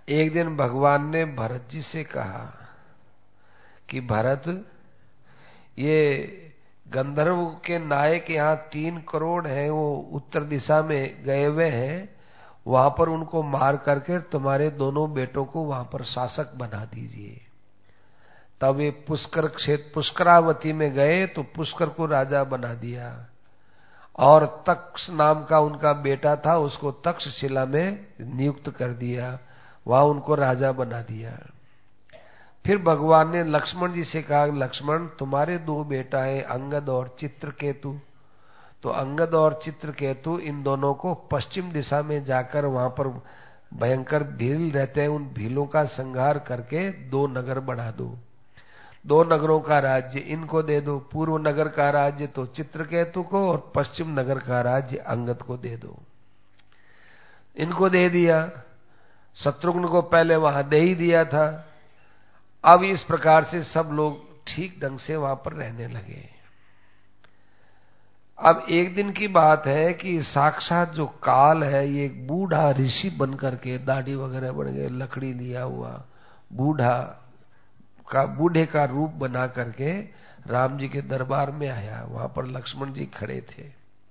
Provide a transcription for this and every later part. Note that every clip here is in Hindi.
एक दिन भगवान ने भरत जी से कहा कि भरत, ये गंधर्व के नायक यहाँ 3 करोड़ हैं, वो उत्तर दिशा में गए हुए हैं, वहां पर उनको मार करके तुम्हारे दोनों बेटों को वहां पर शासक बना दीजिए। तब ये पुष्कर क्षेत्र पुष्करावती में गए तो पुष्कर को राजा बना दिया, और तक्ष नाम का उनका बेटा था, उसको तक्षशिला में नियुक्त कर दिया, वहां उनको राजा बना दिया। फिर भगवान ने लक्ष्मण जी से कहा, लक्ष्मण तुम्हारे 2 बेटा है, अंगद और चित्रकेतु, तो अंगद और चित्रकेतु इन दोनों को पश्चिम दिशा में जाकर वहां पर भयंकर भील रहते हैं, उन भीलों का संहार करके 2 नगर बना दो। 2 नगरों का राज्य इनको दे दो, पूर्व नगर का राज्य तो चित्रकेतु को और पश्चिम नगर का राज्य अंगद को दे दो। इनको दे दिया, शत्रुघ्न को पहले वहां दे ही दिया था। अब इस प्रकार से सब लोग ठीक ढंग से वहां पर रहने लगे। अब एक दिन की बात है कि साक्षात जो काल है, ये एक बूढ़ा ऋषि बन करके, दाढ़ी वगैरह बन गए, लकड़ी लिया हुआ बूढ़े का रूप बना करके राम जी के दरबार में आया। वहां पर लक्ष्मण जी खड़े थे।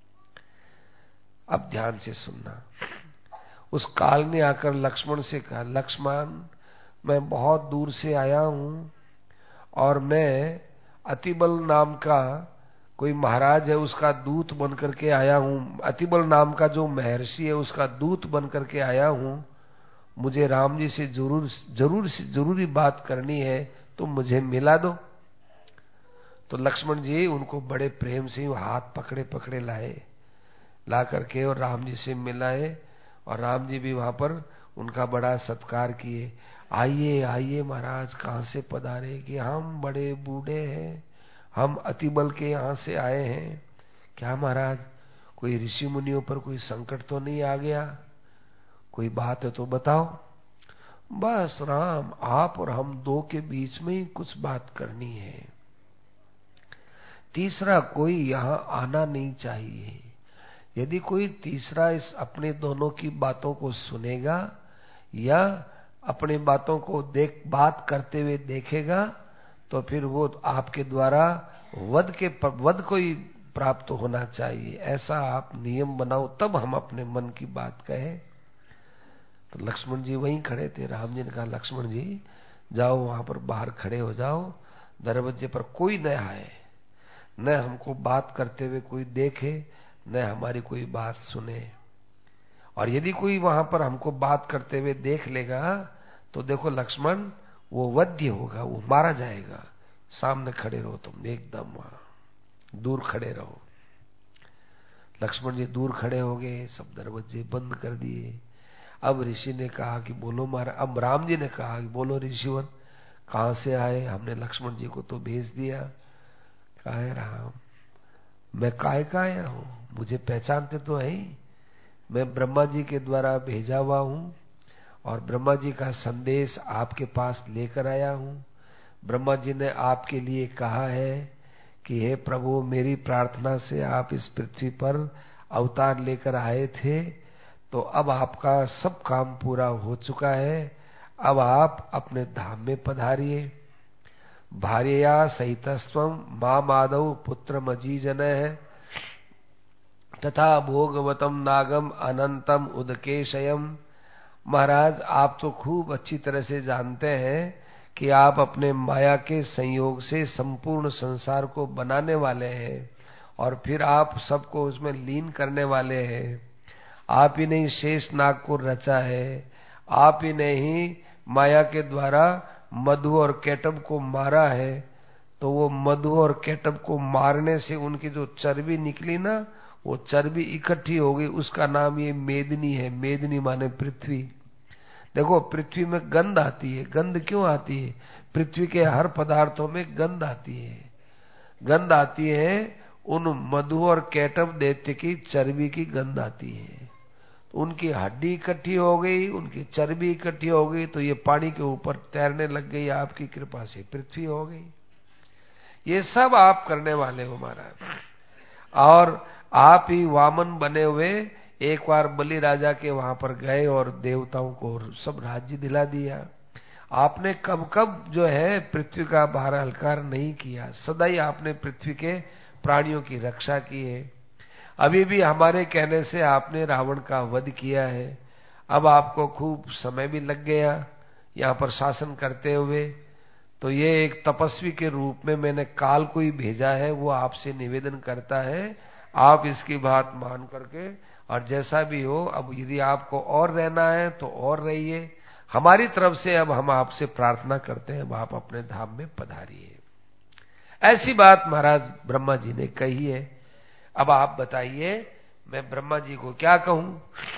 अब ध्यान से सुनना। उस काल ने आकर लक्ष्मण से कहा, लक्ष्मण मैं बहुत दूर से आया हूं और मैं अतिबल नाम का कोई महाराज है, उसका दूत बन करके आया हूं। अतिबल नाम का जो महर्षि है, उसका दूत बन करके आया हूं। मुझे राम जी से जरूरी बात करनी है, तो मुझे मिला दो। तो लक्ष्मण जी उनको बड़े प्रेम से हाथ पकड़े पकड़े ला करके और राम जी से मिलाए, और राम जी भी वहां पर उनका बड़ा सत्कार किए। आइए आइए महाराज, कहां से पधारे? कि हम बड़े बूढ़े हैं, हम अतिबल के यहाँ से आए हैं। क्या महाराज, कोई ऋषि मुनियों पर कोई संकट तो नहीं आ गया? कोई बात है तो बताओ। बस राम, आप और हम 2 के बीच में ही कुछ बात करनी है, तीसरा कोई यहाँ आना नहीं चाहिए। यदि कोई तीसरा इस अपने दोनों की बातों को सुनेगा या अपनी बातों को बात करते हुए देखेगा, तो फिर वो आपके द्वारा वध को ही प्राप्त होना चाहिए। ऐसा आप नियम बनाओ, तब हम अपने मन की बात कहें। तो लक्ष्मण जी वहीं खड़े थे। राम जी ने कहा, लक्ष्मण जी जाओ, वहां पर बाहर खड़े हो जाओ, दरवाजे पर कोई न आए, न हमको बात करते हुए कोई देखे, न हमारी कोई बात सुने। और यदि कोई वहां पर हमको बात करते हुए देख लेगा, तो देखो लक्ष्मण, वो वध्य होगा, वो मारा जाएगा। सामने खड़े रहो, तुम एकदम वहां दूर खड़े रहो। लक्ष्मण जी दूर खड़े हो गए, सब दरवाजे बंद कर दिए। अब ऋषि ने कहा कि बोलो महाराज। अब राम जी ने कहा कि बोलो ऋषिवर, कहां से आए? हमने लक्ष्मण जी को तो भेज दिया। कहा है राम, मैं काय का आया हूं? मुझे पहचानते तो है ही। मैं ब्रह्मा जी के द्वारा भेजा हुआ हूं और ब्रह्मा जी का संदेश आपके पास लेकर आया हूं। ब्रह्मा जी ने आपके लिए कहा है कि हे प्रभु, मेरी प्रार्थना से आप इस पृथ्वी पर अवतार लेकर आए थे, तो अब आपका सब काम पूरा हो चुका है। अब आप अपने धाम में पधारिए। भार्या सहितस्त्वं मां आदौ पुत्रमजीजन है तथा भोगवतम नागम अनंतम उदकेशयम। महाराज, आप तो खूब अच्छी तरह से जानते हैं कि आप अपने माया के संयोग से संपूर्ण संसार को बनाने वाले हैं और फिर आप सबको उसमें लीन करने वाले हैं। आप ही ने ही शेष नाग को रचा है, आप ही ने ही माया के द्वारा मधु और केटब को मारा है। तो वो मधु और केटब को मारने से उनकी जो चर्बी निकली ना, वो चर्बी इकट्ठी हो गई, उसका नाम ये मेदिनी है। मेदिनी माने पृथ्वी। देखो, पृथ्वी में गंध आती है। गंध क्यों आती है? पृथ्वी के हर पदार्थों में गंध आती है। गंध आती है उन मधु और केटब दैत्य की चर्बी की गंध आती है। तो उनकी हड्डी इकट्ठी हो गई, उनकी चर्बी इकट्ठी हो गई, तो ये पानी के ऊपर तैरने लग गई। आपकी कृपा से पृथ्वी हो गई। ये सब आप करने वाले हो महाराज। और आप ही वामन बने हुए एक बार बलि राजा के वहां पर गए और देवताओं को सब राज्य दिला दिया। आपने कब कब जो है पृथ्वी का भार हल्का नहीं किया, सदा ही आपने पृथ्वी के प्राणियों की रक्षा की है। अभी भी हमारे कहने से आपने रावण का वध किया है। अब आपको खूब समय भी लग गया यहाँ पर शासन करते हुए, तो ये एक तपस्वी के रूप में मैंने काल को ही भेजा है, वो आपसे निवेदन करता है आप इसकी बात मान करके, और जैसा भी हो, अब यदि आपको और रहना है तो और रहिए, हमारी तरफ से अब हम आपसे प्रार्थना करते हैं आप अपने धाम में पधारिए। ऐसी बात महाराज ब्रह्मा जी ने कही है। अब आप बताइए मैं ब्रह्मा जी को क्या कहूं।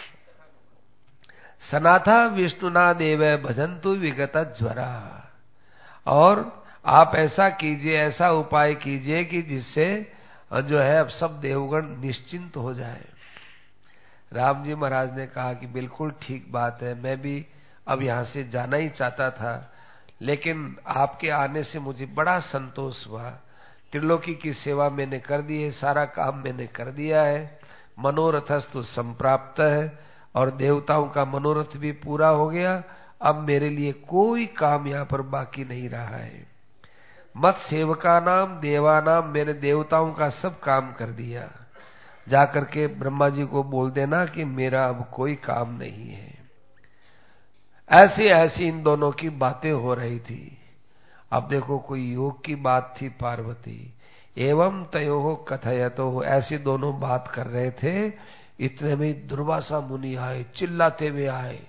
सनाथा विष्णुना देव भजंतु विगत ज्वरा, और आप ऐसा कीजिए, ऐसा उपाय कीजिए कि जिससे जो है अब सब देवगण निश्चिंत हो जाए। राम जी महाराज ने कहा कि बिल्कुल ठीक बात है, मैं भी अब यहां से जाना ही चाहता था, लेकिन आपके आने से मुझे बड़ा संतोष हुआ। त्रिलोकी की सेवा मैंने कर दी है, सारा काम मैंने कर दिया है, मनोरथस्तु संप्राप्त है, और देवताओं का मनोरथ भी पूरा हो गया। अब मेरे लिए कोई काम यहाँ पर बाकी नहीं रहा है। मत सेवका नाम देवानाम, मैंने देवताओं का सब काम कर दिया। जाकर के ब्रह्मा जी को बोल देना कि मेरा अब कोई काम नहीं है। ऐसी ऐसी इन दोनों की बातें हो रही थी। अब देखो कोई योग की बात थी पार्वती, एवं तयोः कथयतो, ऐसी दोनों बात कर रहे थे। इतने में दुर्वासा मुनि आए, चिल्लाते हुए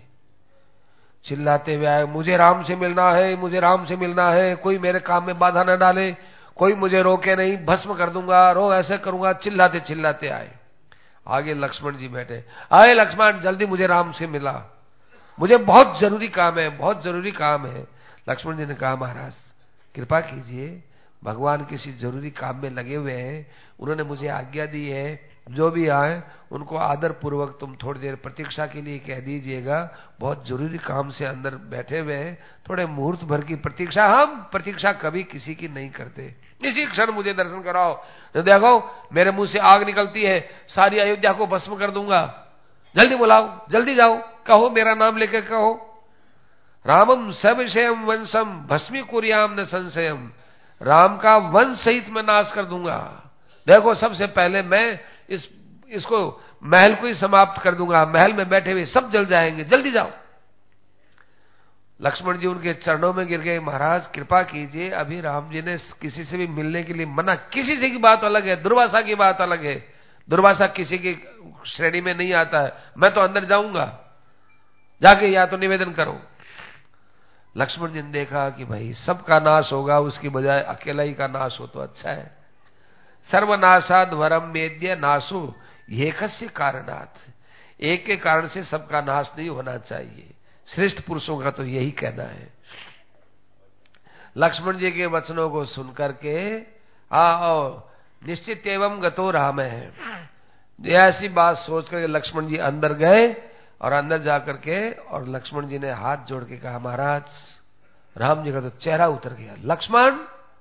आए, मुझे राम से मिलना है, मुझे राम से मिलना है, कोई मेरे काम में बाधा न डाले, कोई मुझे रोके नहीं, भस्म कर दूंगा, ऐसे करूंगा, चिल्लाते चिल्लाते आए। आगे लक्ष्मण जी बैठे, आए लक्ष्मण जल्दी मुझे राम से मिला, मुझे बहुत जरूरी काम है, बहुत जरूरी काम है। लक्ष्मण जी ने कहा महाराज कृपा कीजिए, भगवान किसी जरूरी काम में लगे हुए हैं, उन्होंने मुझे आज्ञा दी है, जो भी आए उनको आदर पूर्वक तुम थोड़ी देर प्रतीक्षा के लिए कह दीजिएगा, बहुत जरूरी काम से अंदर बैठे हुए हैं, थोड़े मुहूर्त भर की प्रतीक्षा। हम प्रतीक्षा कभी किसी की नहीं करते, इसी क्षण मुझे दर्शन कराओ, तो देखो मेरे मुंह से आग निकलती है, सारी अयोध्या को भस्म कर दूंगा, जल्दी बुलाओ, जल्दी जाओ, कहो मेरा नाम लेकर कहो, रामम सविषयम वंशम भस्मी कुर्याम न संशयम, राम का वंश सहित मैं नाश कर दूंगा। देखो सबसे पहले मैं इसको महल को ही समाप्त कर दूंगा, महल में बैठे हुए सब जल जाएंगे, जल्दी जाओ। लक्ष्मण जी उनके चरणों में गिर गए, महाराज कृपा कीजिए, अभी राम जी ने किसी से भी मिलने के लिए मना, किसी से की बात अलग है, दुर्वासा की बात अलग है, दुर्वासा किसी की श्रेणी में नहीं आता है, मैं तो अंदर जाऊंगा, जाके या तो निवेदन करो। लक्ष्मण जी ने देखा कि भाई सबका नाश होगा, उसकी बजाय अकेला ही का नाश हो तो अच्छा है। सर्वनाशाद वरम मेद्य नाशो एकस्य कारणात्, एक के कारण से सबका नाश नहीं होना चाहिए, श्रेष्ठ पुरुषों का तो यही कहना है। लक्ष्मण जी के वचनों को सुनकर के निश्चित एवं गतो राम है, ऐसी बात सोच करके लक्ष्मण जी अंदर गए, और अंदर जाकर के और लक्ष्मण जी ने हाथ जोड़ के कहा महाराज, राम जी का तो चेहरा उतर गया। लक्ष्मण,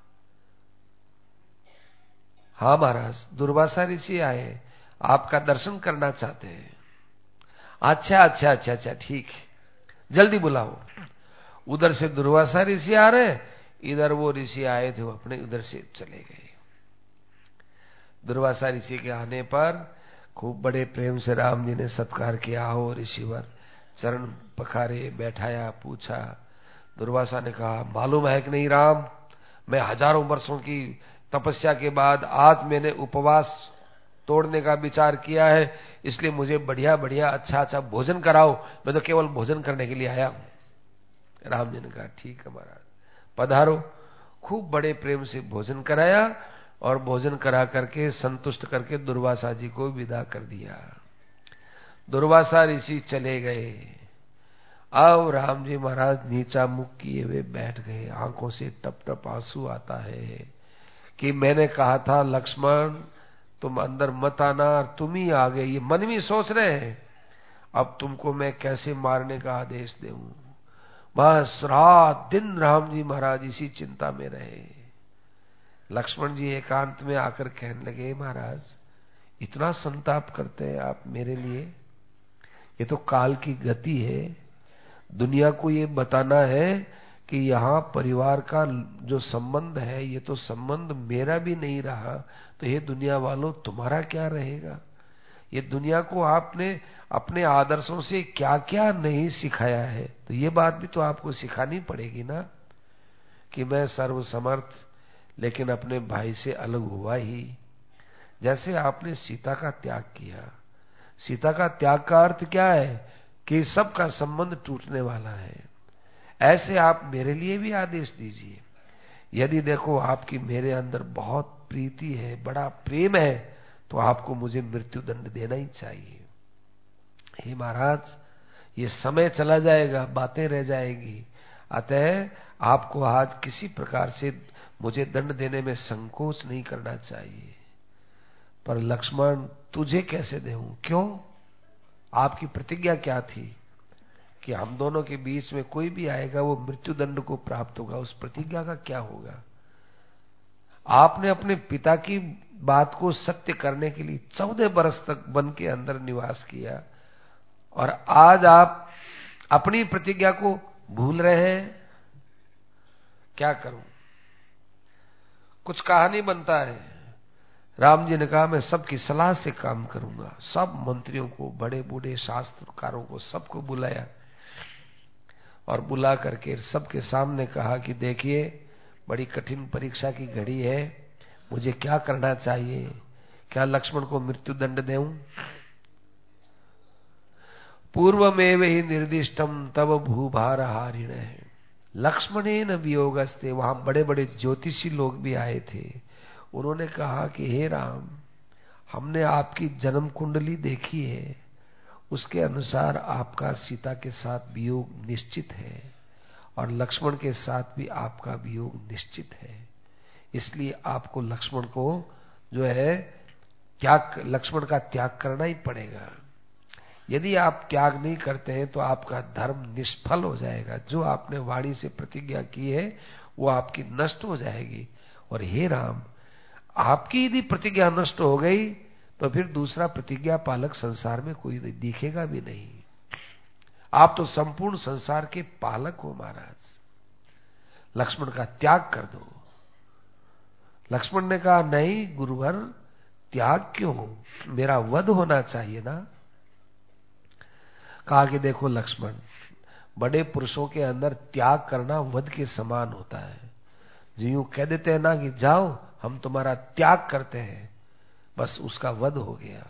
हाँ महाराज, दुर्वासा ऋषि आए, आपका दर्शन करना चाहते हैं। अच्छा अच्छा अच्छा अच्छा ठीक है, जल्दी बुलाओ। उधर से दुर्वासा ऋषि आ रहे, इधर वो ऋषि आए थे, वो अपने उधर से चले गए। दुर्वासा ऋषि के आने पर खूब बड़े प्रेम से राम जी ने सत्कार किया, आओ ऋषिवर, चरण पखारे, बैठाया, पूछा। दुर्वासा ने कहा मालूम है कि नहीं राम, मैं हजारों वर्षों की तपस्या के बाद आज मैंने उपवास तोड़ने का विचार किया है, इसलिए मुझे बढ़िया बढ़िया अच्छा अच्छा भोजन कराओ, मैं तो केवल भोजन करने के लिए आया हूं। राम जी ने कहा ठीक है महाराज, पधारो। खूब बड़े प्रेम से भोजन कराया, और भोजन करा करके संतुष्ट करके दुर्वासा जी को विदा कर दिया। दुर्वासा ऋषि चले गए। अब राम जी महाराज नीचा मुख किए हुए बैठ गए, आंखों से टप टप आंसू आता है कि मैंने कहा था लक्ष्मण तुम अंदर मत आना, तुम ही आ गए। ये मन में सोच रहे हैं अब तुमको मैं कैसे मारने का आदेश दूं। बस रात दिन राम जी महाराज इसी चिंता में रहे। लक्ष्मण जी एकांत में आकर कहने लगे महाराज इतना संताप करते हैं आप मेरे लिए, ये तो काल की गति है। दुनिया को ये बताना है कि यहाँ परिवार का जो संबंध है ये तो संबंध मेरा भी नहीं रहा, तो ये दुनिया वालों तुम्हारा क्या रहेगा। ये दुनिया को आपने अपने आदर्शों से क्या क्या नहीं सिखाया है, तो ये बात भी तो आपको सिखानी पड़ेगी ना कि मैं सर्वसमर्थ लेकिन अपने भाई से अलग हुआ ही। जैसे आपने सीता का त्याग किया, सीता का त्याग का अर्थ क्या है कि सबका संबंध टूटने वाला है। ऐसे आप मेरे लिए भी आदेश दीजिए। यदि देखो आपकी मेरे अंदर बहुत प्रीति है, बड़ा प्रेम है, तो आपको मुझे मृत्यु दंड देना ही चाहिए। हे महाराज, ये समय चला जाएगा, बातें रह जाएगी, अतः आपको आज किसी प्रकार से मुझे दंड देने में संकोच नहीं करना चाहिए। पर लक्ष्मण तुझे कैसे दूं? क्यों? आपकी प्रतिज्ञा क्या थी कि हम दोनों के बीच में कोई भी आएगा वो मृत्यु दंड को प्राप्त होगा, उस प्रतिज्ञा का क्या होगा? आपने अपने पिता की बात को सत्य करने के लिए 14 बरस तक वन के अंदर निवास किया, और आज आप अपनी प्रतिज्ञा को भूल रहे हैं। क्या करूं? कुछ कहा नहीं बनता है। राम जी ने कहा मैं सबकी सलाह से काम करूंगा। सब मंत्रियों को, बड़े बूढ़े शास्त्रकारों को, सबको बुलाया और बुला करके सबके सामने कहा कि देखिए बड़ी कठिन परीक्षा की घड़ी है, मुझे क्या करना चाहिए? क्या लक्ष्मण को मृत्यु दंड दूं? पूर्वमेव ही निर्दिष्टम तब भूभार हारिण है लक्ष्मणेन वियोगस्ते। वहां बड़े बड़े ज्योतिषी लोग भी आए थे। उन्होंने कहा कि हे राम, हमने आपकी जन्म कुंडली देखी है, उसके अनुसार आपका सीता के साथ वियोग निश्चित है और लक्ष्मण के साथ भी आपका वियोग निश्चित है। इसलिए आपको लक्ष्मण को जो है लक्ष्मण का त्याग करना ही पड़ेगा। यदि आप त्याग नहीं करते हैं तो आपका धर्म निष्फल हो जाएगा। जो आपने वाणी से प्रतिज्ञा की है वो आपकी नष्ट हो जाएगी। और हे राम, आपकी यदि प्रतिज्ञा नष्ट हो गई तो फिर दूसरा प्रतिज्ञा पालक संसार में कोई दिखेगा भी नहीं। आप तो संपूर्ण संसार के पालक हो महाराज, लक्ष्मण का त्याग कर दो। लक्ष्मण ने कहा नहीं गुरुवर, त्याग क्यों, मेरा वध होना चाहिए ना। कहा कि देखो लक्ष्मण, बड़े पुरुषों के अंदर त्याग करना वध के समान होता है। जो यूं कह देते हैं ना कि जाओ हम तुम्हारा त्याग करते हैं, बस उसका वध हो गया।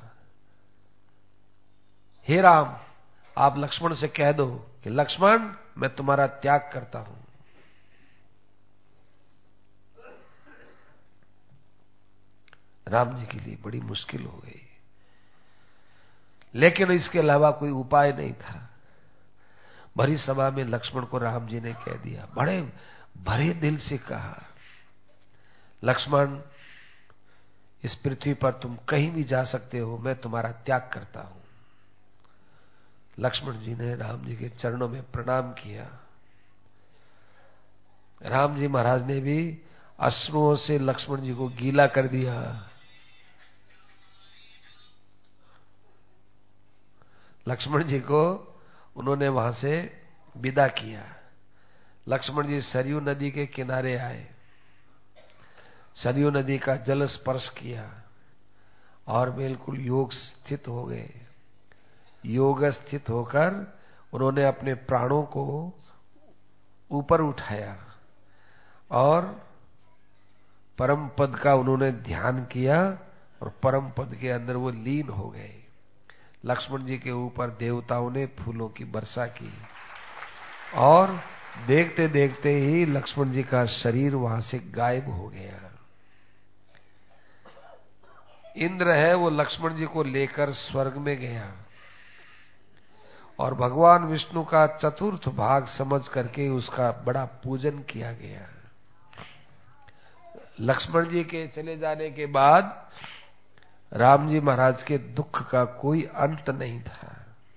हे राम, आप लक्ष्मण से कह दो कि लक्ष्मण मैं तुम्हारा त्याग करता हूं। राम जी के लिए बड़ी मुश्किल हो गई, लेकिन इसके अलावा कोई उपाय नहीं था। भरी सभा में लक्ष्मण को राम जी ने कह दिया, बड़े भरे दिल से कहा, लक्ष्मण इस पृथ्वी पर तुम कहीं भी जा सकते हो, मैं तुम्हारा त्याग करता हूं। लक्ष्मण जी ने राम जी के चरणों में प्रणाम किया। राम जी महाराज ने भी अश्रुओं से लक्ष्मण जी को गीला कर दिया। लक्ष्मण जी को उन्होंने वहां से विदा किया। लक्ष्मण जी सरयू नदी के किनारे आए, सरयू नदी का जल स्पर्श किया और बिल्कुल योग स्थित हो गए। योग स्थित होकर उन्होंने अपने प्राणों को ऊपर उठाया और परम पद का उन्होंने ध्यान किया और परम पद के अंदर वो लीन हो गए। लक्ष्मण जी के ऊपर देवताओं ने फूलों की वर्षा की और देखते देखते ही लक्ष्मण जी का शरीर वहां से गायब हो गया। इंद्र है वो लक्ष्मण जी को लेकर स्वर्ग में गया और भगवान विष्णु का चतुर्थ भाग समझ करके उसका बड़ा पूजन किया गया। लक्ष्मण जी के चले जाने के बाद राम जी महाराज के दुख का कोई अंत नहीं था।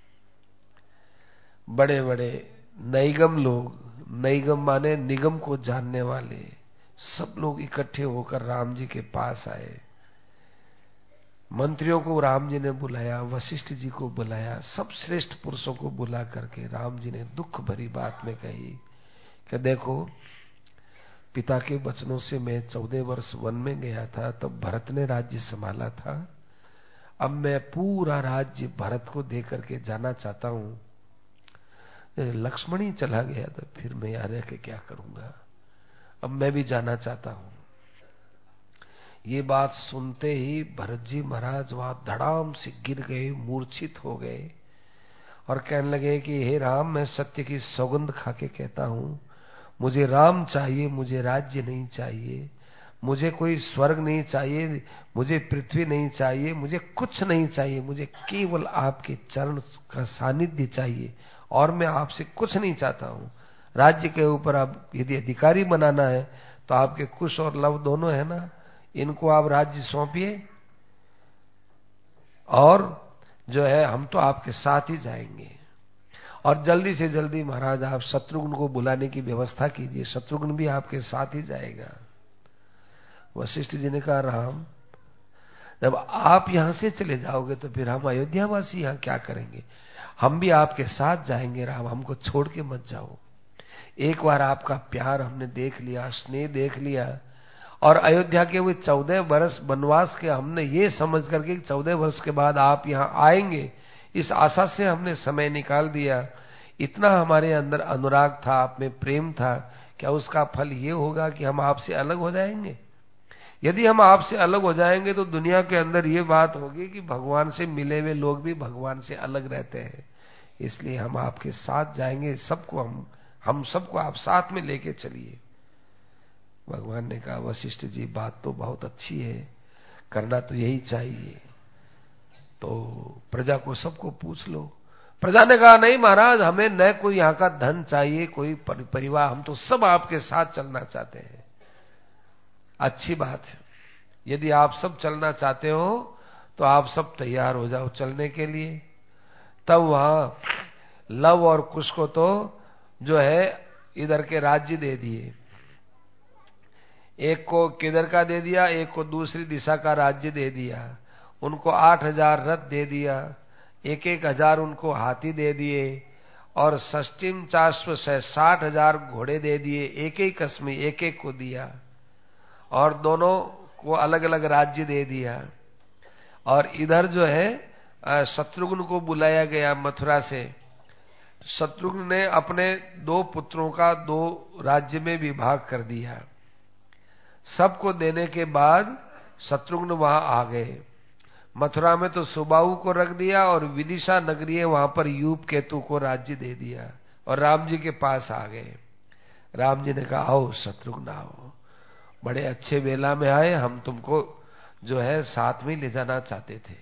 बड़े बड़े नैगम लोग, नैगम माने निगम को जानने वाले, सब लोग इकट्ठे होकर राम जी के पास आए। मंत्रियों को राम जी ने बुलाया, वशिष्ठ जी को बुलाया, सब श्रेष्ठ पुरुषों को बुला करके राम जी ने दुख भरी बात में कही कि देखो, पिता के वचनों से मैं 14 वर्ष वन में गया था, तब भरत ने राज्य संभाला था। अब मैं पूरा राज्य भरत को दे करके जाना चाहता हूं। लक्ष्मण ही चला गया तो फिर मैं यहाँ रह के क्या करूंगा, अब मैं भी जाना चाहता हूं। ये बात सुनते ही भरत जी महाराज वहां धड़ाम से गिर गए, मूर्छित हो गए और कहने लगे कि हे राम, मैं सत्य की सौगंध खा के कहता हूं, मुझे राम चाहिए, मुझे राज्य नहीं चाहिए, मुझे कोई स्वर्ग नहीं चाहिए, मुझे पृथ्वी नहीं चाहिए, मुझे कुछ नहीं चाहिए, मुझे केवल आपके चरण का सानिध्य चाहिए और मैं आपसे कुछ नहीं चाहता हूं। राज्य के ऊपर आप यदि अधिकारी बनाना है तो आपके कुश और लव दोनों है ना, इनको आप राज्य सौंपिए और जो है हम तो आपके साथ ही जाएंगे। और जल्दी से जल्दी महाराज आप शत्रुघ्न को बुलाने की व्यवस्था कीजिए, शत्रुघ्न भी आपके साथ ही जाएगा। वशिष्ठ जी ने कहा, राम, जब आप यहां से चले जाओगे तो फिर हम अयोध्यावासी यहां क्या करेंगे? हम भी आपके साथ जाएंगे राम, हमको छोड़ के मत जाओ। एक बार आपका प्यार हमने देख लिया, स्नेह देख लिया, और अयोध्या के वो 14 वर्ष वनवास के हमने ये समझ करके 14 वर्ष के बाद आप यहाँ आएंगे, इस आशा से हमने समय निकाल दिया। इतना हमारे अंदर अनुराग था, आप में प्रेम था, क्या उसका फल ये होगा कि हम आपसे अलग हो जाएंगे? यदि हम आपसे अलग हो जाएंगे तो दुनिया के अंदर ये बात होगी कि भगवान से मिले हुए लोग भी भगवान से अलग रहते हैं। इसलिए हम आपके साथ जाएंगे, सबको हम सबको आप साथ में लेके चलिए। भगवान ने कहा, वशिष्ठ जी, बात तो बहुत अच्छी है, करना तो यही चाहिए, तो प्रजा को सबको पूछ लो। प्रजा ने कहा, नहीं महाराज, हमें न कोई यहाँ का धन चाहिए, कोई परिवार, हम तो सब आपके साथ चलना चाहते हैं। अच्छी बात है, यदि आप सब चलना चाहते हो तो आप सब तैयार हो जाओ चलने के लिए। तब वहां लव और कुश को तो जो है इधर के राज्य दे दिए, एक को किधर का दे दिया, एक को दूसरी दिशा का राज्य दे दिया। उनको 8,000 रथ दे दिया, 1,000 उनको हाथी दे दिए, और षष्टिम चाश्व 60,000 घोड़े दे दिए, एक एक कसमी एक एक को दिया, और दोनों को अलग अलग राज्य दे दिया। और इधर जो है शत्रुघ्न को बुलाया गया मथुरा से। शत्रुघ्न ने अपने 2 पुत्रों का 2 राज्य में विभाग कर दिया। सबको देने के बाद शत्रुघ्न वहां आ गए। मथुरा में तो सुबाहु को रख दिया और विदिशा नगरी है, वहां पर यूप केतु को राज्य दे दिया और राम जी के पास आ गए। राम जी ने कहा, आओ शत्रुघ्न आओ, बड़े अच्छे वेला में आए, हम तुमको जो है साथ में ले जाना चाहते थे।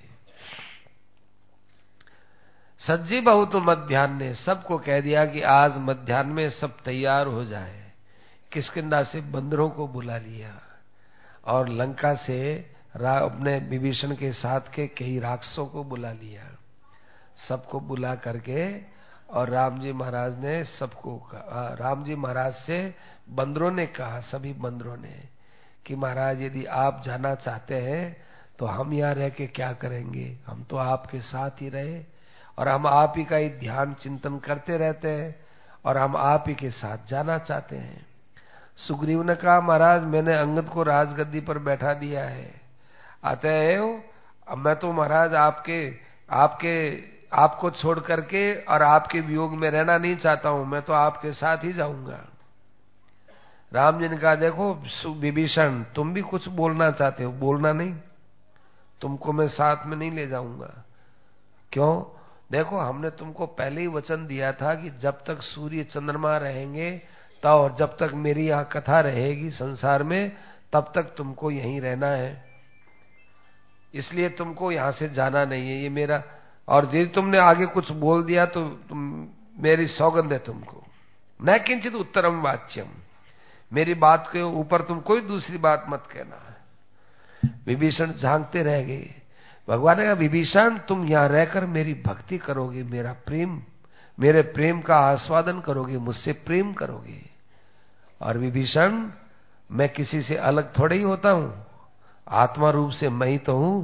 सज्जी बहुत मध्याह्न ने सबको कह दिया कि आज मध्याह्न में सब तैयार हो जाए। किष्किंधा से बंदरों को बुला लिया और लंका से अपने विभीषण के साथ के कई राक्षसों को बुला लिया। सबको बुला करके और राम जी महाराज ने सबको कहा, राम जी महाराज से बंदरों ने कहा, सभी बंदरों ने, कि महाराज यदि आप जाना चाहते हैं तो हम यहाँ रह के क्या करेंगे, हम तो आपके साथ ही रहे और हम आप ही का ही ध्यान चिंतन करते रहते हैं और हम आप ही के साथ जाना चाहते हैं। सुग्रीव ने कहा, महाराज मैंने अंगद को राजगद्दी पर बैठा दिया है, अतएव अब मैं तो महाराज आपको छोड़ करके और आपके वियोग में रहना नहीं चाहता हूं, मैं तो आपके साथ ही जाऊंगा। राम जी ने कहा, देखो विभीषण, तुम भी कुछ बोलना चाहते हो, बोलना नहीं, तुमको मैं साथ में नहीं ले जाऊंगा। क्यों? देखो, हमने तुमको पहले ही वचन दिया था कि जब तक सूर्य चंद्रमा रहेंगे और जब तक मेरी यहाँ कथा रहेगी संसार में, तब तक तुमको यहीं रहना है, इसलिए तुमको यहां से जाना नहीं है, ये मेरा। और यदि तुमने आगे कुछ बोल दिया तो मेरी सौगंध है तुमको, न किंचित उत्तरम वाच्यम, मेरी बात के ऊपर तुम कोई दूसरी बात मत कहना। विभीषण झांकते रह गए। भगवान ने कहा, विभीषण तुम यहां रहकर मेरी भक्ति करोगे, मेरे प्रेम का आस्वादन करोगे, मुझसे प्रेम करोगे। और विभीषण, मैं किसी से अलग थोड़े ही होता हूं, आत्मा रूप से मैं ही तो हूं,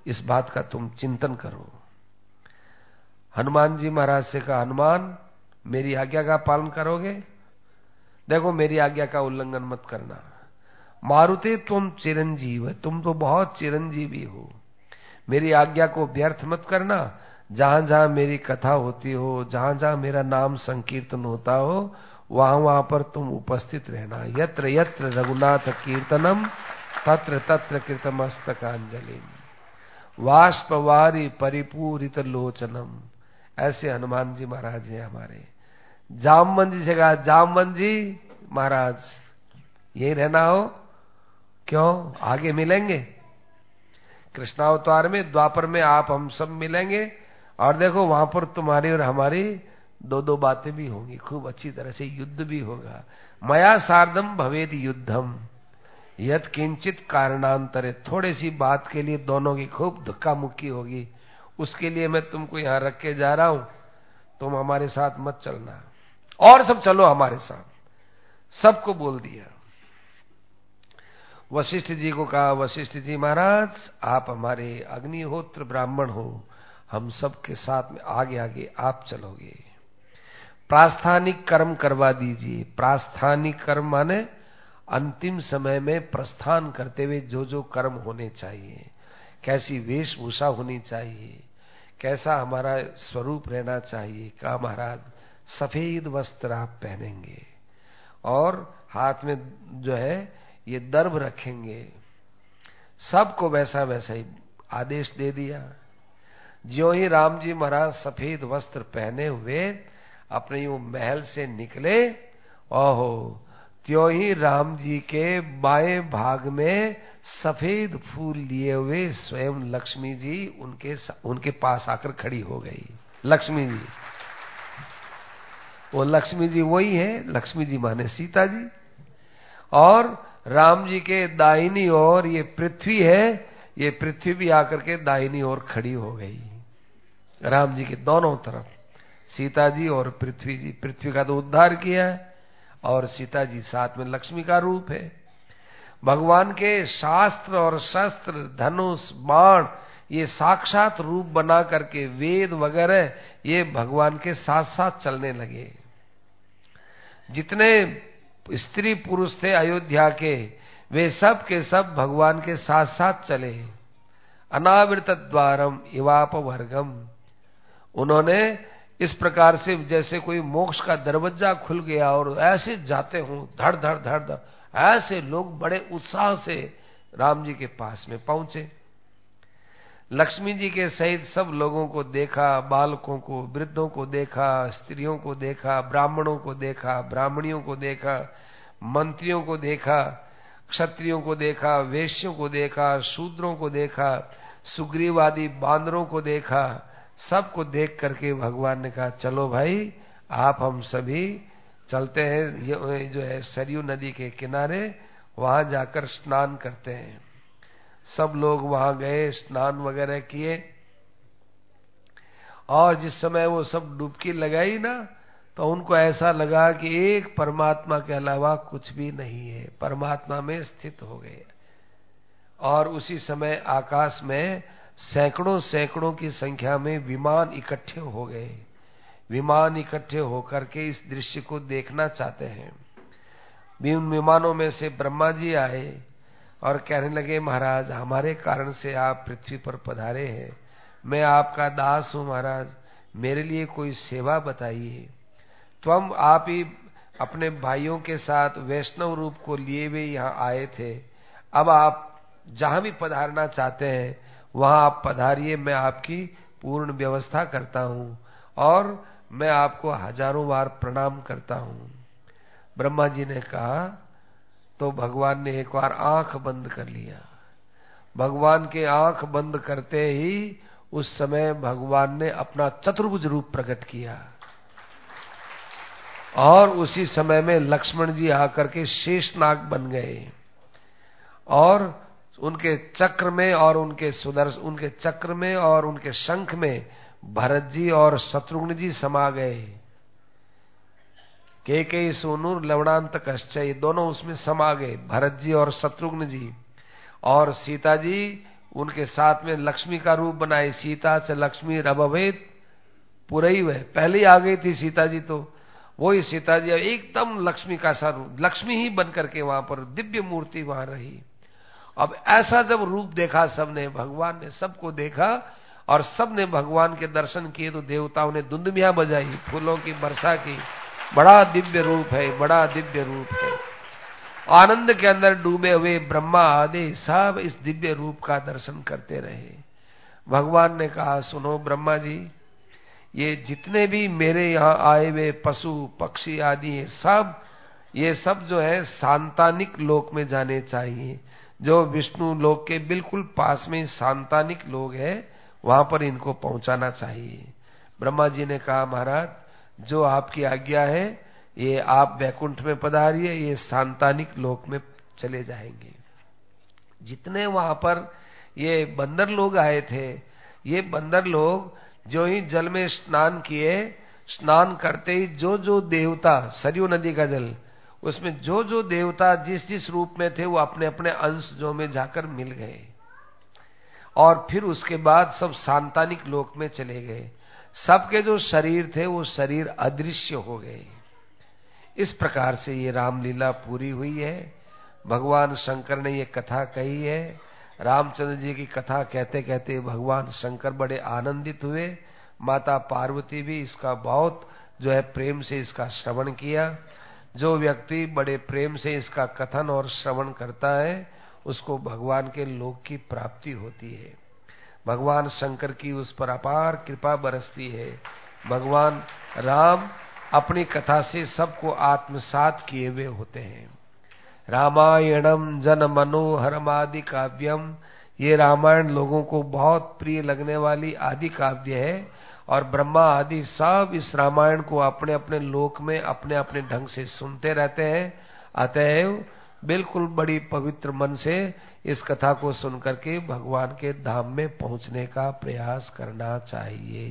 इस बात का तुम चिंतन करो। हनुमान जी महाराज से कहा, हनुमान मेरी आज्ञा का पालन करोगे? देखो मेरी आज्ञा का उल्लंघन मत करना। मारुते तुम चिरंजीव, तुम तो बहुत चिरंजीवी हो, मेरी आज्ञा को व्यर्थ मत करना। जहां जहां मेरी कथा होती हो, जहां जहां मेरा नाम संकीर्तन होता हो, वहां वहां पर तुम उपस्थित रहना। यत्र यत्र रघुनाथ कीर्तनम तत्र तत्र कृतमस्तकांजलि वाष्पवारी परिपूरित लोचनम। ऐसे हनुमान जी महाराज हैं हमारे। जामवंत जी से कहा, जामवंत जी महाराज यही रहना हो? क्यों, आगे मिलेंगे कृष्णावतार में, द्वापर में आप हम सब मिलेंगे, और देखो वहां पर तुम्हारी और हमारी दो दो बातें भी होंगी, खूब अच्छी तरह से युद्ध भी होगा। मया सार्धम भवेद युद्धम यत किंचित कारणांतरे, थोड़ी सी बात के लिए दोनों की खूब धक्का मुक्की होगी। उसके लिए मैं तुमको यहां रख के जा रहा हूं, तुम हमारे साथ मत चलना, और सब चलो हमारे साथ। सबको बोल दिया। वशिष्ठ जी को कहा, वशिष्ठ जी महाराज आप हमारे अग्निहोत्र ब्राह्मण हो, हम सबके साथ में आगे आगे आप चलोगे। प्रास्थानिक कर्म करवा दीजिए। प्रास्थानिक कर्म माने अंतिम समय में प्रस्थान करते हुए जो जो कर्म होने चाहिए, कैसी वेशभूषा होनी चाहिए, कैसा हमारा स्वरूप रहना चाहिए। कहा महाराज सफेद वस्त्र आप पहनेंगे और हाथ में जो है ये दर्भ रखेंगे। सबको वैसा वैसा ही आदेश दे दिया। ज्यों ही राम जी महाराज सफेद वस्त्र पहने हुए अपने वो महल से निकले, ओहो, त्यों ही राम जी के बाएं भाग में सफेद फूल लिए हुए स्वयं लक्ष्मी जी उनके पास आकर खड़ी हो गई। लक्ष्मी जी, वो लक्ष्मी जी वही है, लक्ष्मी जी माने सीता जी। और राम जी के दाहिनी ओर ये पृथ्वी है, ये पृथ्वी भी आकर के दाहिनी ओर खड़ी हो गई। राम जी के दोनों तरफ सीता जी और पृथ्वी जी। पृथ्वी का तो उद्धार किया है और सीता जी साथ में लक्ष्मी का रूप है। भगवान के शास्त्र और शस्त्र, धनुष, बाण ये साक्षात रूप बना करके वेद वगैरह ये भगवान के साथ साथ चलने लगे। जितने स्त्री पुरुष थे अयोध्या के, वे सब के सब भगवान के साथ साथ चले। अनावृत द्वारम इवाप वर्गम, उन्होंने इस प्रकार से जैसे कोई मोक्ष का दरवाजा खुल गया और ऐसे जाते हों धड़ धड़ धड़ धड़, ऐसे लोग बड़े उत्साह से राम जी के पास में पहुंचे। लक्ष्मी जी के सहित सब लोगों को देखा, बालकों को, वृद्धों को देखा, स्त्रियों को देखा, ब्राह्मणों को देखा, ब्राह्मणियों को देखा, मंत्रियों को देखा, क्षत्रियों को देखा, वैश्यों को देखा, शूद्रों को देखा, सुग्रीवादी बांदरों को देखा। सबको देख करके भगवान ने कहा चलो भाई आप हम सभी चलते हैं, ये जो है सरयू नदी के किनारे, वहां जाकर स्नान करते हैं। सब लोग वहां गए, स्नान वगैरह किए, और जिस समय वो सब डुबकी लगाई ना, तो उनको ऐसा लगा कि एक परमात्मा के अलावा कुछ भी नहीं है, परमात्मा में स्थित हो गए। और उसी समय आकाश में सैकड़ों सैकड़ों की संख्या में विमान इकट्ठे हो गए। विमान इकट्ठे होकर के इस दृश्य को देखना चाहते हैं। उन विमानों में से ब्रह्मा जी आए और कहने लगे महाराज हमारे कारण से आप पृथ्वी पर पधारे हैं, मैं आपका दास हूं महाराज, मेरे लिए कोई सेवा बताइए। तुम आप ही अपने भाइयों के साथ वैष्णव रूप को लिए हुए यहाँ आए थे, अब आप जहां भी पधारना चाहते हैं वहां आप पधारिए, मैं आपकी पूर्ण व्यवस्था करता हूं और मैं आपको हजारों बार प्रणाम करता हूं। ब्रह्मा जी ने कहा तो भगवान ने एक बार आंख बंद कर लिया। भगवान के आंख बंद करते ही उस समय भगवान ने अपना चतुर्भुज रूप प्रकट किया और उसी समय में लक्ष्मण जी आकर के शेषनाग बन गए और उनके चक्र में और उनके चक्र में और उनके शंख में भरत जी और शत्रुघ्न जी समा गए। केकई सोनूर लवणांत कश्चय, दोनों उसमें समा गए, भरत जी और शत्रुघ्न जी। और सीता जी उनके साथ में लक्ष्मी का रूप बनाए, सीता से लक्ष्मी रभवेत पुरई वह, पहले ही आ गई थी सीता जी, तो वही सीता जी एकदम लक्ष्मी का सा रूप, लक्ष्मी ही बन करके वहां पर दिव्य मूर्ति वहां रही। अब ऐसा जब रूप देखा सबने, भगवान ने सबको देखा और सबने भगवान के दर्शन किए, तो देवताओं ने दुंदुभियां बजाई, फूलों की वर्षा की, बड़ा दिव्य रूप है, बड़ा दिव्य रूप है। आनंद के अंदर डूबे हुए ब्रह्मा आदि सब इस दिव्य रूप का दर्शन करते रहे। भगवान ने कहा, सुनो ब्रह्मा जी, ये जितने भी मेरे यहाँ आए हुए पशु पक्षी आदि हैं, ये सब जो है सांतानिक लोक में जाने चाहिए। जो विष्णु लोक के बिल्कुल पास में सांतानिक लोग हैं, वहां पर इनको पहुंचाना चाहिए। ब्रह्मा जी ने कहा, महाराज जो आपकी आज्ञा है, ये आप वैकुंठ में पधारिए, ये सांतानिक लोक में चले जाएंगे। जितने वहां पर ये बंदर लोग आए थे, ये बंदर लोग जो ही जल में स्नान किए, स्नान करते ही जो जो देवता, सरयू नदी का जल, उसमें जो जो देवता जिस जिस रूप में थे, वो अपने अपने अंश जो में जाकर मिल गए और फिर उसके बाद सब सांतानिक लोक में चले गए। सबके जो शरीर थे वो शरीर अदृश्य हो गए। इस प्रकार से ये रामलीला पूरी हुई है। भगवान शंकर ने ये कथा कही है। रामचंद्र जी की कथा कहते कहते भगवान शंकर बड़े आनंदित हुए। माता पार्वती भी इसका बहुत जो है प्रेम से इसका श्रवण किया। जो व्यक्ति बड़े प्रेम से इसका कथन और श्रवण करता है, उसको भगवान के लोक की प्राप्ति होती है। भगवान शंकर की उस पर अपार कृपा बरसती है। भगवान राम अपनी कथा से सबको आत्मसात किए हुए होते हैं। रामायणम जन मनोहरमादि काव्यम, ये रामायण लोगों को बहुत प्रिय लगने वाली आदि काव्य है और ब्रह्मा आदि सब इस रामायण को अपने अपने लोक में अपने अपने ढंग से सुनते रहते हैं। अतएव बिल्कुल बड़ी पवित्र मन से इस कथा को सुनकर के भगवान के धाम में पहुंचने का प्रयास करना चाहिए।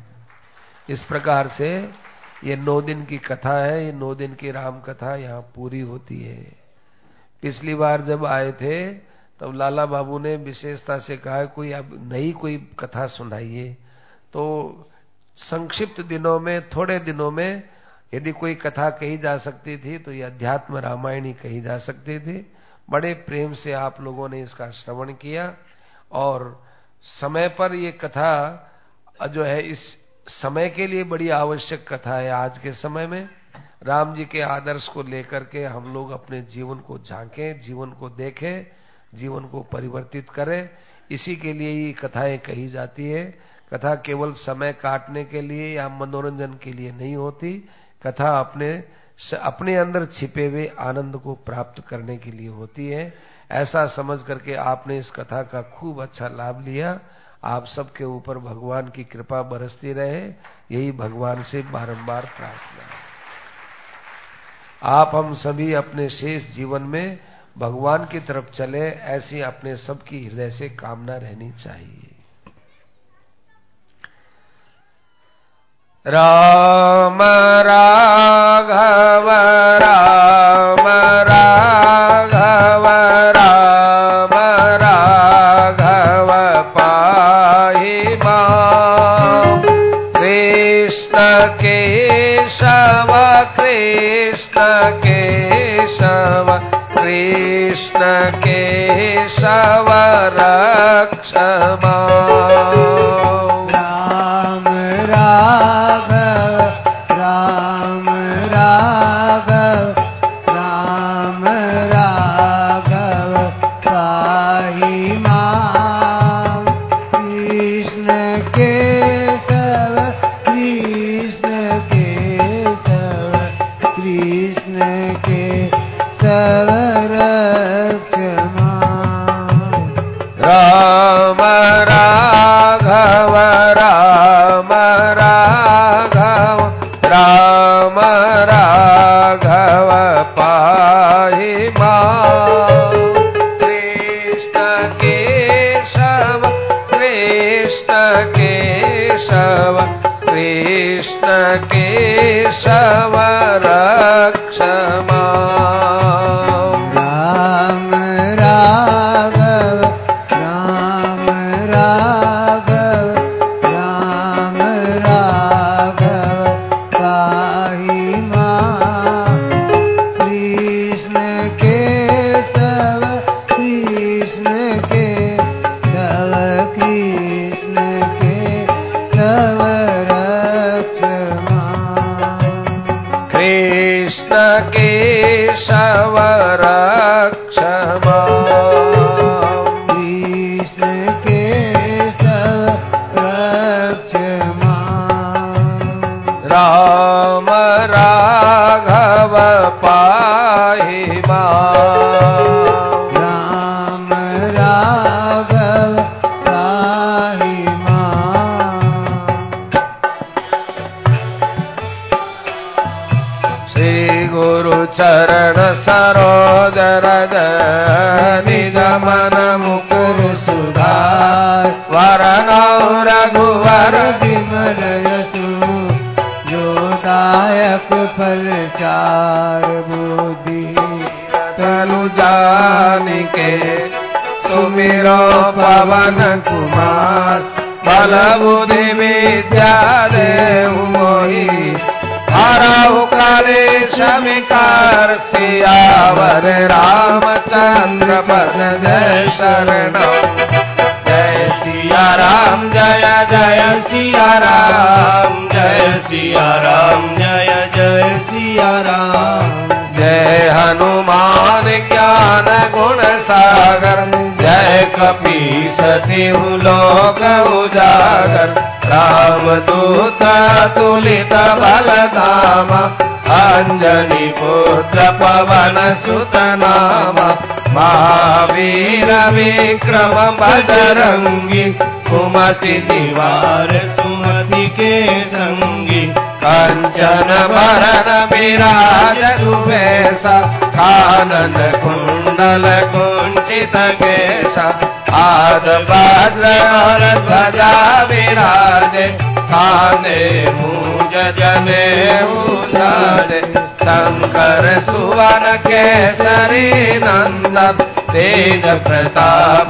इस प्रकार से ये 9 दिन की कथा है। ये 9 दिन की राम कथा यहाँ पूरी होती है। पिछली बार जब आए थे तब लाला बाबू ने विशेषता से कहा, कोई अब नई कोई कथा सुनाइए। तो संक्षिप्त दिनों में, थोड़े दिनों में यदि कोई कथा कही जा सकती थी तो ये अध्यात्म रामायण ही कही जा सकती थी। बड़े प्रेम से आप लोगों ने इसका श्रवण किया और समय पर ये कथा जो है इस समय के लिए बड़ी आवश्यक कथा है। आज के समय में राम जी के आदर्श को लेकर के हम लोग अपने जीवन को झांकें, जीवन को देखें, जीवन को परिवर्तित करें। इसी के लिए ये कथाएं कही जाती है। कथा केवल समय काटने के लिए या मनोरंजन के लिए नहीं होती। कथा अपने अंदर छिपे हुए आनंद को प्राप्त करने के लिए होती है। ऐसा समझ करके आपने इस कथा का खूब अच्छा लाभ लिया। आप सबके ऊपर भगवान की कृपा बरसती रहे, यही भगवान से बारंबार प्रार्थना है। आप हम सभी अपने शेष जीवन में भगवान की तरफ चले, ऐसी अपने सबकी हृदय से कामना रहनी चाहिए। राम राघव राम राघव राम राघव पाहि मां। कृष्ण केशव कृष्ण केशव कृष्ण केशव रक्ष मां। राम राघव राम राघव राम राघव पाहि मां। कृष्ण केशव कृष्ण केशव कृष्ण केशव रक्ष मां। राम राघव राम कृष्ण केशव रक्ष माम्। कृष्ण केशव रक्ष माम्। राम राघव पाहि माम्। राम राघव पाहि माम्। श्री गुरु चरण सरोज रज निज मन मुकुर सुधार। वरनौ रघुवर विमल यशु दायक फल चार। बुद्धि तनु जानिके सुमिरो पवन कुमार। बल बुद्धि विद्या देहु मोहि। हरहु कलेश विकार सियावर रामचंद्र पद जय शरणौ। जय सिया राम जय जय सिया राम। जय सिया राम जय जय सिया राम। जय हनुमान ज्ञान गुण सागर। जय कपीस तिहु लोक उजागर। रामदूत तुलित बल धामा। अंजनी पुत्र पवन सुत नामा। महावीर विक्रम बजरंगी। कुमति निवार सुमति के संगी। कंचन बरन विराज सुबेसा। कानन कुंडल कुंचित केसा। आद वज्र और ध्वजा विराजे। कांधे मूंज जनेऊ साजे। शंकर सुवन केसरी नंदन। तेज प्रताप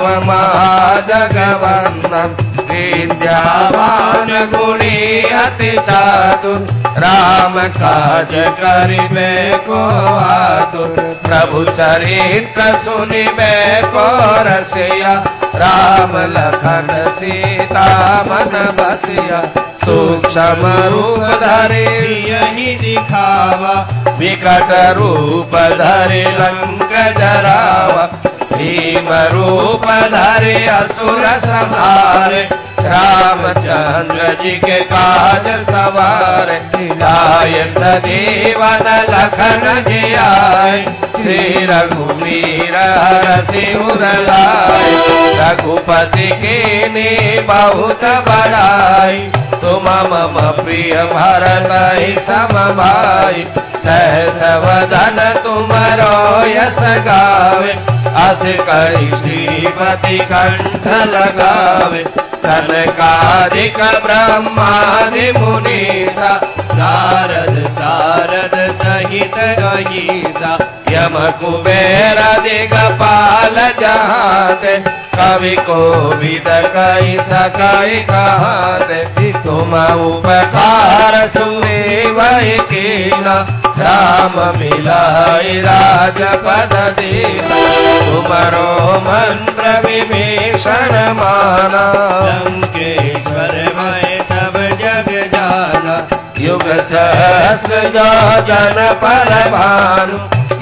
महाजगवंदन। विद्यावान गुणी अति चातुर। राम काज करिबे को आतुर। प्रभु चरित्र सुनिबे को रसिया। राम लखन सीता मन बसिया। सूक्ष्म रूप धरि यही दिखावा। विकट रूप धरि लंक जरावा। भीम रूप धरि असुर संहारे। रामचंद्र जी के काज सवारे। लाय सजीवन लखन जियाय। श्री रघुवीर हरषि उर लाय। रघुपति कीन्ही बहुत बड़ाई। तुम मम प्रिय भरतहि सम भाई। सहस वदन तुमरो यस गावे। अस कहि श्रीमति कंठ लगावे। सनकादिक ब्रह्मादि मुनीसा। नारद सारद सहित अहिसा। यम कुबेर दिगपाल जहाते। कवि कोविद कहि सकै कहाते। तुम उपकार सुनिबहि कीना। राम मिलाइ राजपद दीना। तुमरो मंत्र विभीषण माना। लंकेश्वर मैं तब जग जाना। युग सहस्र योजन पर भानु।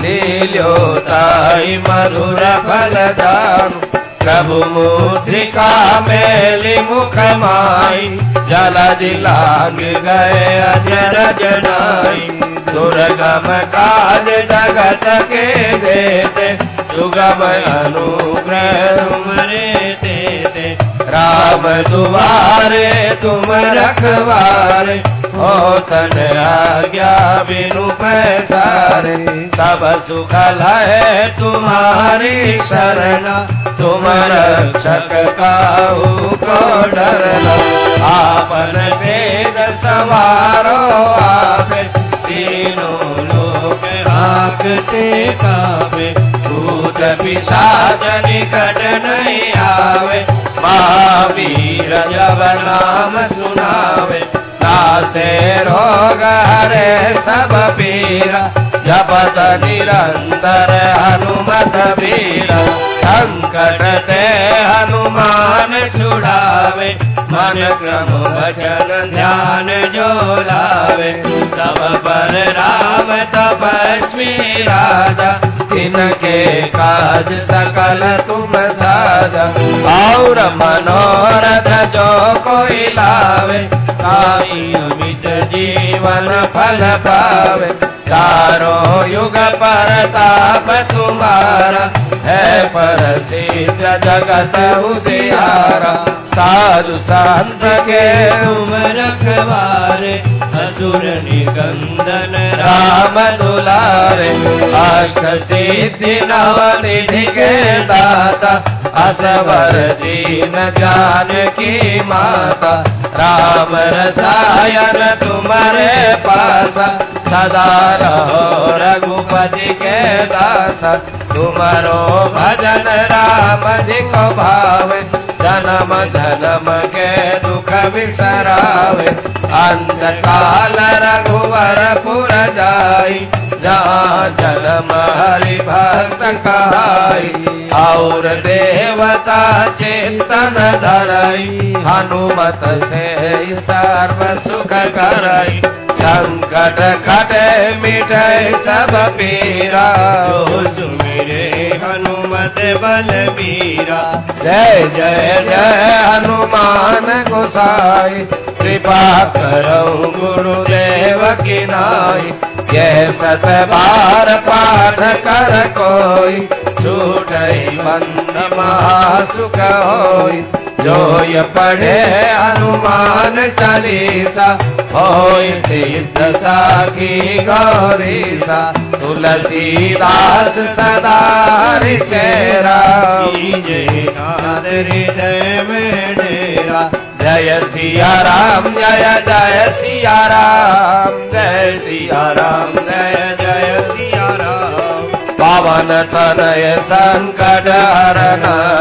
लील्योताहि मधुर फल दानु। प्रभु मुद्रिका मेलि मुख माई। जलधि लाग गए अजर जनाई। दुर्गम काज जगत के देते। सुगम अनुग्रह तुमरे देते। राम दुआरे तुम रखवारे। हो तन आज्ञा बिनु पैसारे। सब सुख लहे तुम्हारी शरणा। तुम रक्षक काहू को डरना। आपन वेद सवारो आपे। तीनों लोक हांकते कावे। भूत पिशाच निकट नहीं आवे। महावीर जब नाम सुनावे। नासे रोग हरे सब पीरा। जपत निरंतर हनुमत वीरा। संकट ते हनुमान छुड़ावे, मन क्रम वचन ध्यान जो लावे। तब पर राम तपस्वी राजा, तिनके काज सकल तुम साजा। और मनोरथ जो कोई लावे, ताई अमित जीवन फल पावे। चारों युग परताप तुम्हारा, है प्रसिद्ध जगत उजियारा। साधु संत के तुम रखवारे, असुर निकंदन राम दुलारे। अष्ट सिद्धि नव निधि के दाता, असवर दीन जानकी माता। राम रसायन तुम्हारे पासा, सदा रहो रघुपति के दासा। तुम्हारो भजन राम अधिक भावे, जन्म जन्म के दुख बिसरावे। अंत काल रघुवर पुर जाई, जहाँ जन्म हरि भक्त कहाई। और देवता चेतन धरई, हनुमत से सर्व सुख करई। संकट कटे मिटे सब पीरा, सुमिरे हनुमत बलबीरा। जय जय जय हनुमान गोसाई, कृपा करो गुरुदेव की नाई। यह सत बार पाठ कर कोई, छूटई बंद महासुख होई। जो ये पढ़े हनुमान चालीसा, होई सिद्ध साखी गौरीसा। तुलसीदास सदा हरि चेरा, जय नाथ हृदय में डेरा। जय सिया राम जय जय सिया राम, जय सिया राम जय जय सिया राम। पावन तनय संकट हरन,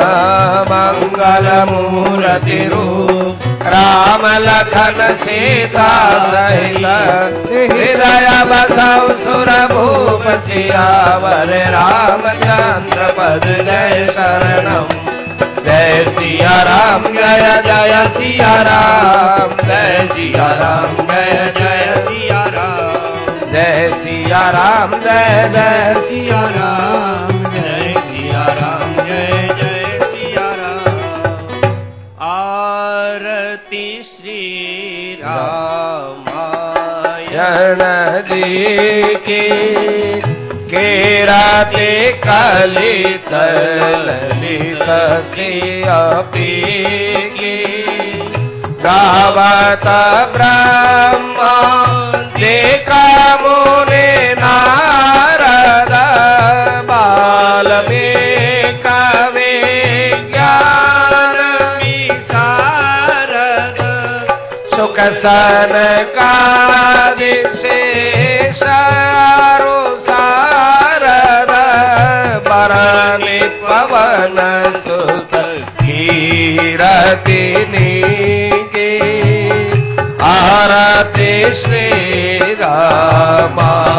मंगल मूर्ति रूप। राम लखन सीता सहित, हृदय बसौ सुर भूप। सियावर रामचंद्र पद जय शरणम। जय सिया राम जय जय सिया राम, जय सिया राम जय जय सिया राम। जय सिया राम जय जय सिया राम, जय सिया राम जय जय सिया राम। आरती श्री रामायण जी की। केराते कलित ललित सिया पीकी। गावत ब्रह्मा देखा मुने नारद। बाल्मीकि ज्ञान विशारद। सुख सनकादि शेष पवन सुत कीरतिनी की। आरती श्री रामायण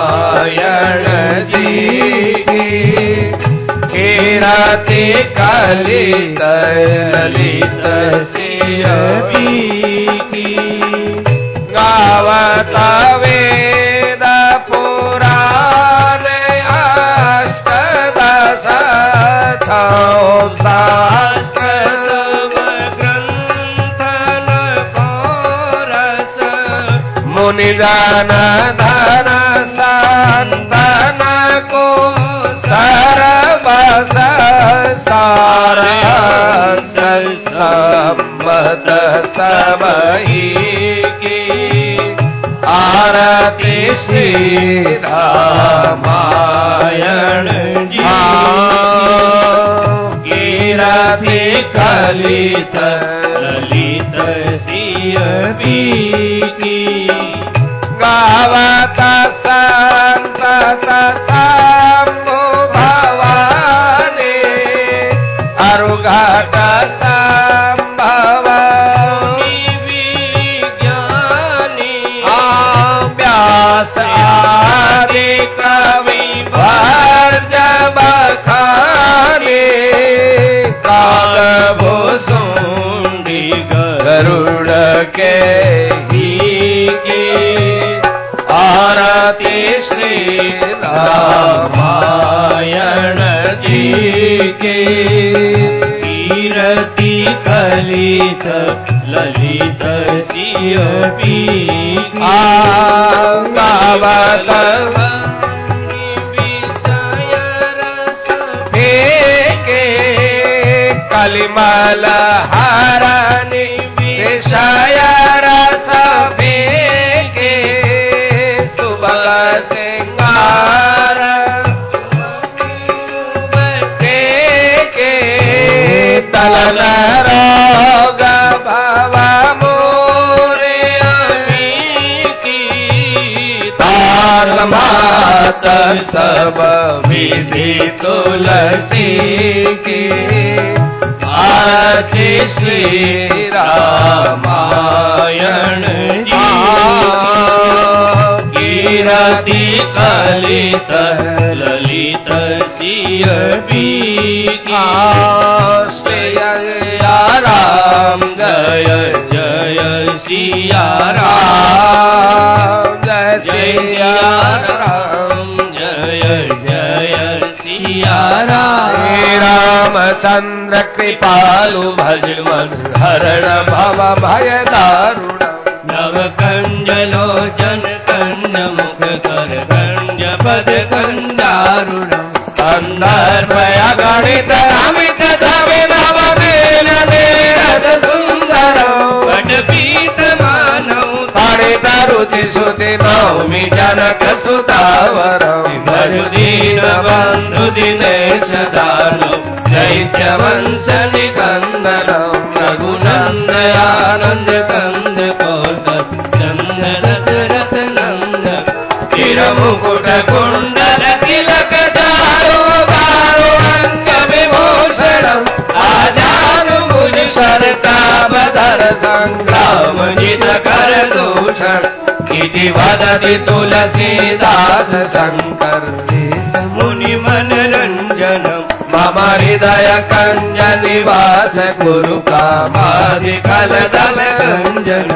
जी की। कीरति कलित ललित सिया की। गावत वेद पुराण अष्टदश मुनिजन धन संतन को सर्वस सार संबत सबही की। आरती श्री रामायण जी। कीरति कलित ललित सिया की। गावत संत शंभु भवानी। अरुघट संभव विज्ञानी। व्यास आदि कवि के ही की आरती श्री रामायण जी की कीरति कलित ललित सिय पी गावत कलिमल हरनि विषय रस के सुबह सिंगार के तलन रोग भव मोरे की ताल मात सब विधि तुलसी की आरती श्री रामायण जी कीरति कलित ललित सिय पी सिया राम जय जय सिया राम जय सिया राम जय जय सिया राम रामचंद्र कृपालु भज मन हरण भव भय दारुण नव कंज लोचन कंज मुख कर कंज पद कंजारुण कंदर्प अगणित अमित धवि नव मेल नेरद सुंदर पट पीत मानव ताड़ित रुचि सुति नौमि जनक सुतावर भज दीन बंधु दिनेश दानव दैत्य वंश निकंदन रघुनंद आनंद कंद कौशल चंद दशरथ नंद चिर मुकुट कुंडल तिलक चारो बारो अंग विभूषण आजान भुज सरकाबधर संग्राम जित कर दूषण इति वदति तुलसीदास शंकर मुनि मनरंजन मम हृदय कंज निवास गुरु कामादि कल दल कंजन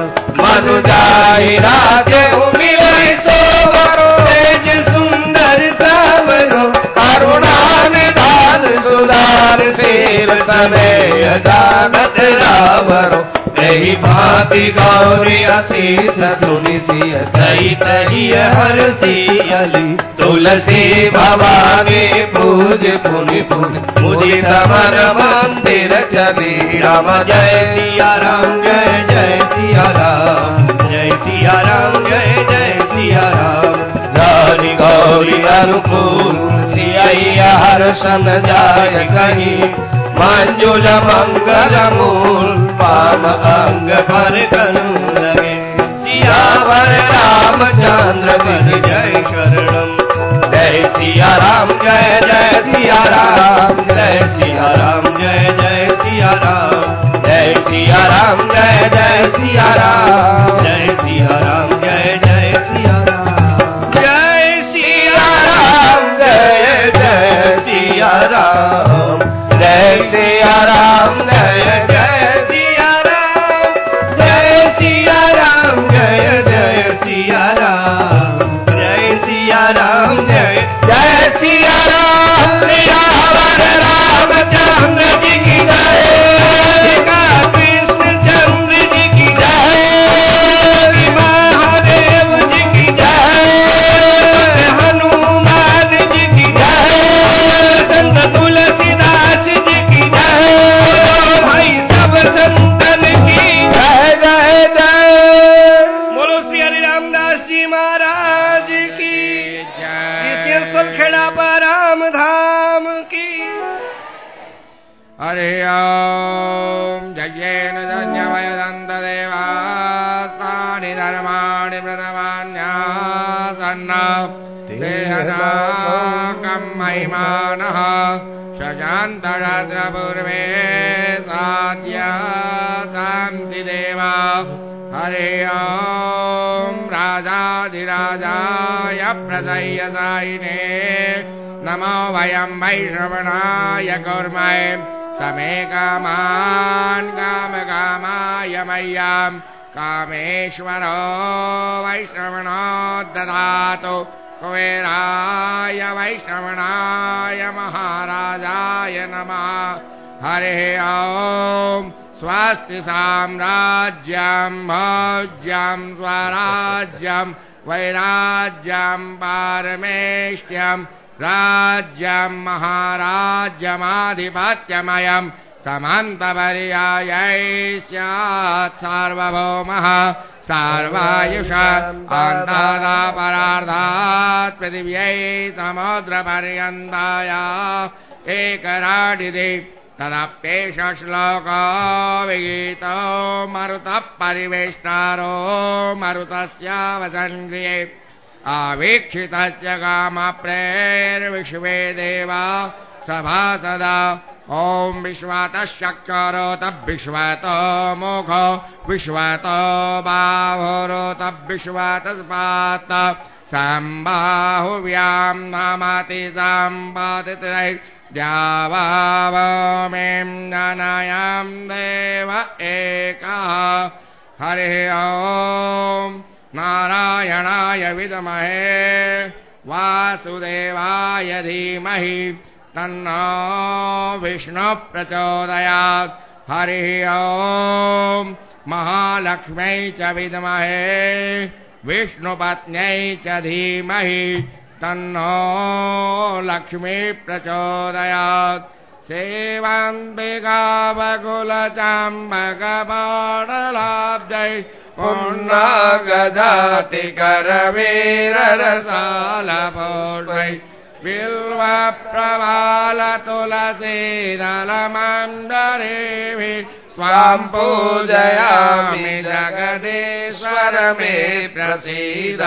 मनुजाई राजे मिलय सोवरो तेज सुंदर सावरो करुणा निधान सुधार सेव समय जानत रावरो यही भांति गौरी असीस सुनि सिय सहित हिय हरसि अली तुलसी भवानी पूज पुनि पुनि मुदित मन मंदिर चली राम जय सिया राम जय जय सिया राम जय सिया राम जय जय सिया राम जानी गौरी अनुकूल सिया हर्षन जाय कहीं मंजुल मंगल मूल पाम अंग पर कनु लगे सियावर रामचंद्र पद जय शरणम जय सिया राम जय जय सिया राम जय सिया राम जय जय सिया राम जय सिया राम जय जय सिया राम जय सिया राम जय जय सिया राम जय सिया राम जय जय सिया राम जय सिया राम जय जय सिया राम जय सिया राम जय जय सिया राम जय सिया राम जय जय सिया राम सियावर रामचंद्र जी की जय कृष्ण चंद्र जी की जय महादेव जी की जय हनुमान जी की जय संत तुलसीदास जी की जय भाई सब संतन की जय जय जय बोलो श्री हरि रामदास जी महाराज की जय खेड़ा राम धाम की हरि ओम जयेन धन्यमय दंत देवास्तानि धर्माणि प्रथमान्यासन्न देहनाकं महिमानः शशान्तरात्रपूर्वे साध्या शान्ति देवा हरि ओम राजाधिराजाय प्रसय्यसायिने नमो वयं वैश्रवणाय कुर्महे समे कामान् कामकामाय मय्यां कामेश्वरो वैश्रवणो ददातु कुबेराय वैश्रवणाय महाराजाय नमः। हरिः ॐ स्वस्ति साम्राज्यं भोज्यं स्वराज्यं वैराज्यं पारमेष्ट्यं राज्यं महाराज्यमाधिपत्यमयं समन्तपर्यायै स्यात् सार्वभौमः सर्वायुषात् अन्तादापरार्धात् पृथिव्यै समुद्रपर्यन्ताया एकराडिति तदप्येष श्लोको विगीतो मरुतः परिवेष्टारो मरुतस्यावसन्क्रिये आवीक्षितस्य कामप्रेर्विश्वे देवा सभासदा ॐ विश्वतः चक्षुरोतः विश्वतो मुखो विश्वतो बाहुरोतः विश्वतः स्पातः सम्बाहुव्यां नमति सम्पादितैर्द्यावावमें ननयां देव एकः। हरिः ॐ नारायणाय विद्महे वासुदेवाय धीमहि तन्नो विष्णुः प्रचोदयात्। हरिः ॐ महालक्ष्म्यै च विद्महे विष्णुपत्न्यै च धीमहि तन्नो लक्ष्मी प्रचोदयात्। सेवान्तिकावकुलचाम्बकपाणलाब्दै पुण्यगजातिकरवीररसालपूर्वै बिल्वप्रवालतुलसीदलमण्डरेभिः स्वां पूजयामि जगदीश्वर मे प्रसीद।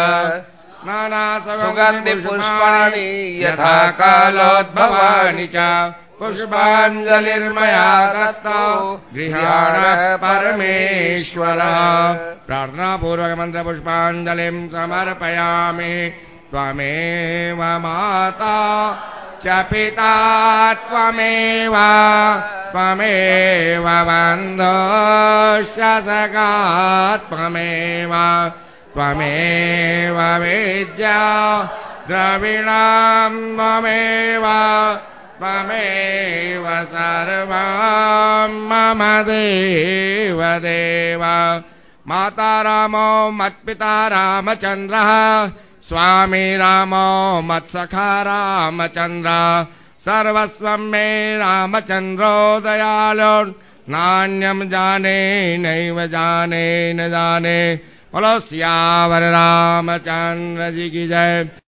सुगन्धिपुष्पाणि यथा कालोद्भवानि च पुष्पाञ्जलिर्मया दत्तो गृहाण परमेश्वरः। प्रार्थनापूर्वक मन्त्रपुष्पाञ्जलिं समर्पयामि। त्वमेव माता च पिता त्वमेव त्वमेव बन्धुश्च सखा त्वमेव त्वमेव विद्या द्रविणां त्वमेव त्वमेव सर्वं मम देव देव। माता रामो मत्पिता रामचन्द्रः स्वामी रामो मत्सखा रामचन्द्रः सर्वस्वं मे रामचन्द्रो दयालो नान्यं जाने नैव जाने न जाने। बोलो सियावर रामचंद्र जी की जय।